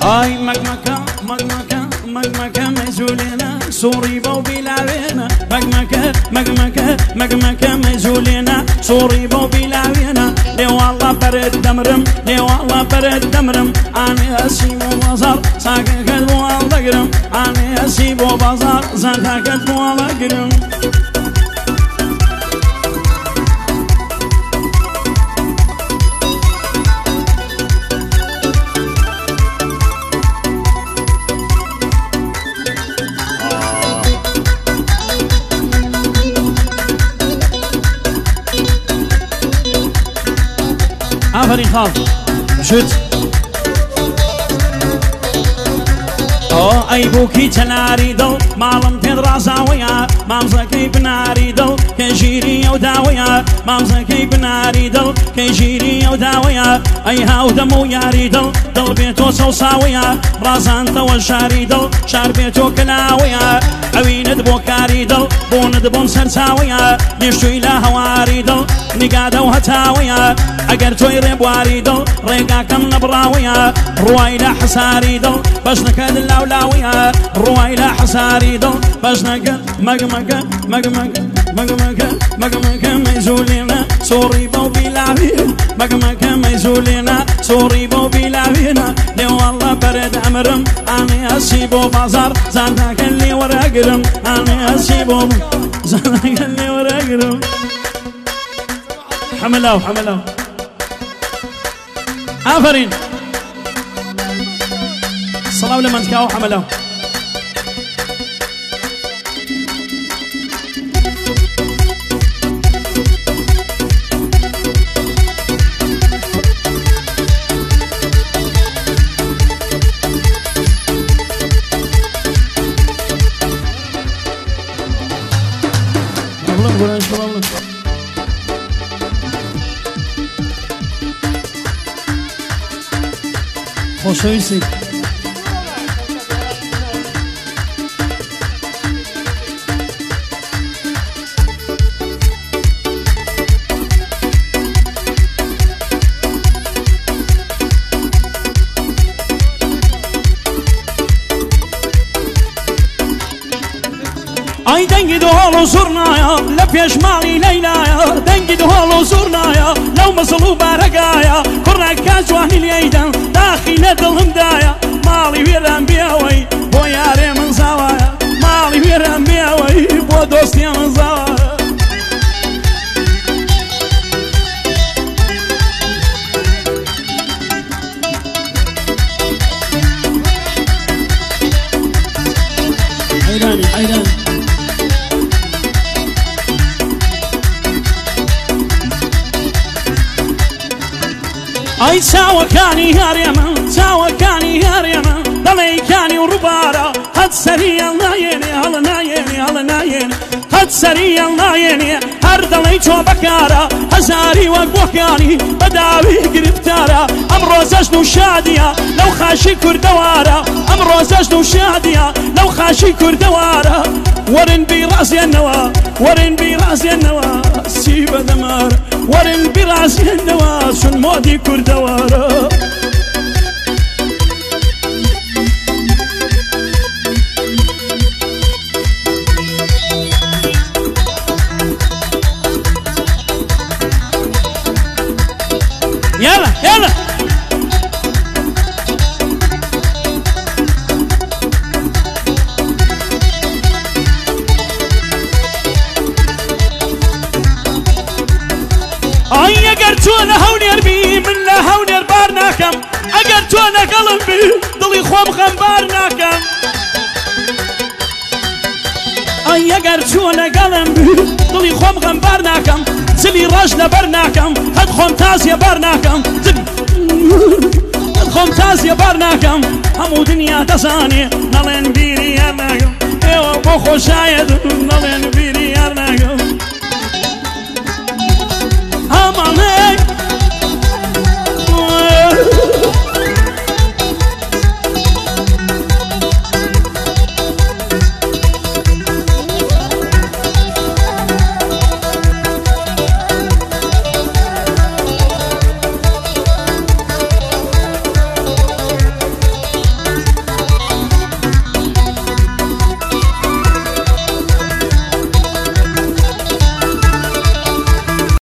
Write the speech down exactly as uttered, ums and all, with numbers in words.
ئای مەگمەکە مەگمەکە مەگمەکە مەزولێنە سوڕی بەو بیلاوێنە مەگمەکە مەگمەکە مەگمەکە مەزولێنە سوڕی بەو بیلاوێنە لێواڵە بەرت دەمرم لێواڵە بەرت دەمرم ئانێ ئەسی بۆ بازار ساکەکەت بۆ هەڵدەگرم ئانێ ئەسی بۆ بازار زەندەکەت بۆ هەڵدەگرم آفرین خاڵ شت ئەو ئەی بووکی چەناری دڵ ماڵم پێت ڕازاوەیە مامزەکەی بناری دڵ کە ژیری ئەو داوەیە مامزەکەی بناری دڵ کە ژیری ئەو داوەیە ئەی هاودەم و یاری دڵ دڵ بێتۆ سەوساوەیە ڕازانتەوە شاری دڵ شار بێتۆ کەلاوەیە ئەوینت بۆ کاری دڵ بۆنت بۆم سەرچاوەیە نیشتووی لە هەواری دڵ نیگادە و هەتاوەیە ئەگەر تۆی ڕێبواری دڵ ڕێگاکەم نەبڕاوەیە ڕوای لە حەساری دڵ بەشنەکەت لاولاوەیە ڕوای لە حەساری دڵ بەشنەکەت مەگمەکە مەگمەکە مەگمەکە مەگمەکە مەیزولێنە سۆڕی بەو بیلاوێن مەگمەکە مەیزولێنە سۆڕی بەو بیلاوێنە لێوەڵە بەرێت ئەمرم ئانێ ئەسی بۆ بازار زانداکە لێ وەرەگرم ئانێ ئەسی بۆ زانداکە لێ وەرەگرم حملاو حملاو ئافرین سڵاو لە منتکاو حملاو بڵم گۆرانش بڵم خۆشەویستی ئای دەنگی دۆڵ و زورنایە لە پێشماڵی لەیلایە دەنگی دۆڵ و زورنایە لەو مەسڵ و بارەگایە کوڕەکە جوانی لێیدەن داخی لە دڵمدایە ماڵی وێران بێەوەی بۆ یارێ من زاوایە ماڵی وێران بێەوەی بۆ دۆستی من زاوایە حەیرانی حەیرانی ئەی چاوەکانی هەرێ من چاوەکانی هەرێ من دەڵێکانی و ڕووبارە هەت سەریە نایێنێ هەڵ نایێنێ هەڵ نایێنێ هەت سەریە نایێنێ هەر دەڵێی چۆ بەکارە هەزاری وەک بۆکانی بەداوی گرفتارە ئەم ڕۆزەشت و شادیە لەو خاشی کوردەوارە ئەم ڕۆزەشت و شادیە لەو خاشی کوردەوارە وەرن بیڕازێنەوە وەرن بیڕازێنەوە سی بەدەمارە وەرن بیڕازێنەوە چون مۆدی کوردەوارە يلا يلا ئای ئەگەر تۆ لە هەونێر بی من لە هەونێر بار ناکەم ئەگەر تۆ لەگەڵم بی دڵی خۆم خەمبار ناکەم ئای ئەگەر تۆ لەگەڵم بی دڵی خۆم خەمبار ناکەم زلی ڕەش لەبەر ناکەم هەت خۆم تازیە بار ناکەم هەت خۆم تازیە بار ناکەم هەموو دنیا دەزانێ نەڵێن بیری هەر ناکەم ئێوە بۆ خۆشایەت نەڵێن بیری هەر ناکەم